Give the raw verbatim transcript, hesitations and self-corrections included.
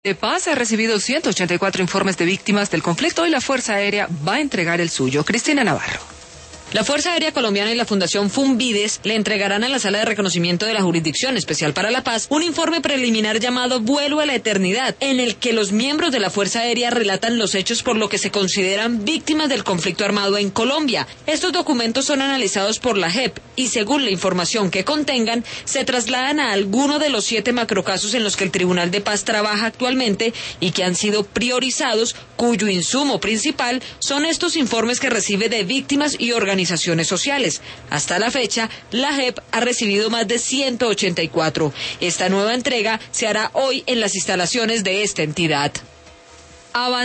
De Paz ha recibido ciento ochenta y cuatro informes de víctimas del conflicto y la Fuerza Aérea va a entregar el suyo. Cristina Navarro. La Fuerza Aérea Colombiana y la Fundación Funvides le entregarán a la Sala de Reconocimiento de la Jurisdicción Especial para la Paz un informe preliminar llamado Vuelo a la Eternidad, en el que los miembros de la Fuerza Aérea relatan los hechos por lo que se consideran víctimas del conflicto armado en Colombia. Estos documentos son analizados por la J E P y, según la información que contengan, se trasladan a alguno de los siete macrocasos en los que el Tribunal de Paz trabaja actualmente y que han sido priorizados, cuyo insumo principal son estos informes que recibe de víctimas y organizaciones organizaciones sociales. Hasta la fecha, la J E P ha recibido más de ciento ochenta y cuatro. Esta nueva entrega se hará hoy en las instalaciones de esta entidad. Avanza